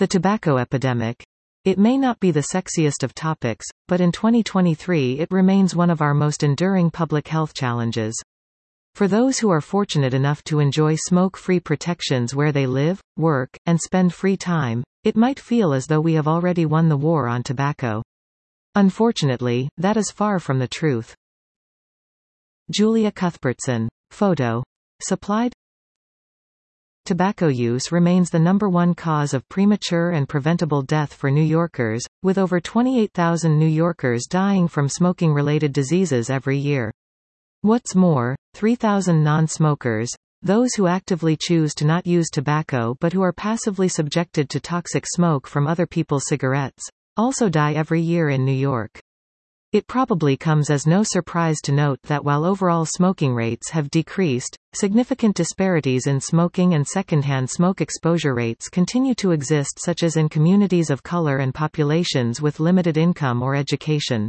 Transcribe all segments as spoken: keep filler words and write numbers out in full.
The tobacco epidemic. It may not be the sexiest of topics, but in twenty twenty-three it remains one of our most enduring public health challenges. For those who are fortunate enough to enjoy smoke-free protections where they live, work, and spend free time, it might feel as though we have already won the war on tobacco. Unfortunately, that is far from the truth. Julia Cuthbertson. Photo. Supplied. Tobacco use remains the number one cause of premature and preventable death for New Yorkers, with over twenty-eight thousand New Yorkers dying from smoking-related diseases every year. What's more, three thousand non-smokers, those who actively choose to not use tobacco but who are passively subjected to toxic smoke from other people's cigarettes, also die every year in New York. It probably comes as no surprise to note that while overall smoking rates have decreased, significant disparities in smoking and secondhand smoke exposure rates continue to exist, such as in communities of color and populations with limited income or education.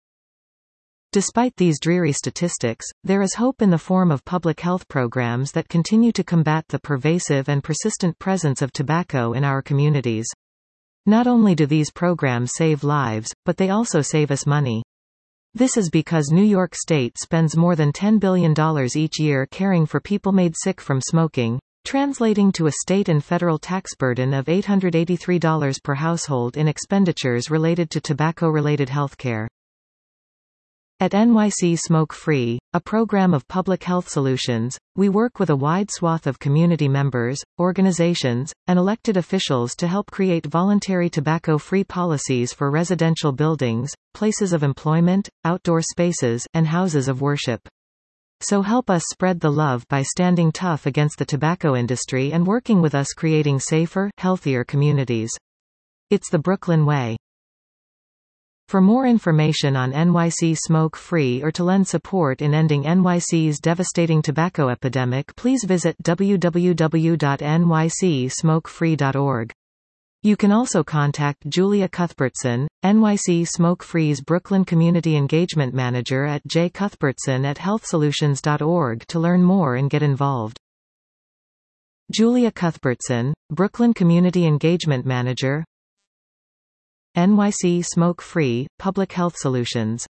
Despite these dreary statistics, there is hope in the form of public health programs that continue to combat the pervasive and persistent presence of tobacco in our communities. Not only do these programs save lives, but they also save us money. This is because New York State spends more than ten billion dollars each year caring for people made sick from smoking, translating to a state and federal tax burden of eight hundred eighty-three dollars per household in expenditures related to tobacco-related healthcare. At N Y C Smoke Free, a program of public health solutions, we work with a wide swath of community members, organizations, and elected officials to help create voluntary tobacco-free policies for residential buildings, places of employment, outdoor spaces, and houses of worship. So help us spread the love by standing tough against the tobacco industry and working with us creating safer, healthier communities. It's the Brooklyn way. For more information on N Y C Smoke Free or to lend support in ending N Y C's devastating tobacco epidemic, please visit w w w dot n y c smoke free dot org. You can also contact Julia Cuthbertson, N Y C Smoke Free's Brooklyn Community Engagement Manager at j cuthbertson at health solutions dot org to learn more and get involved. Julia Cuthbertson, Brooklyn Community Engagement Manager, N Y C Smoke Free, Public Health Solutions.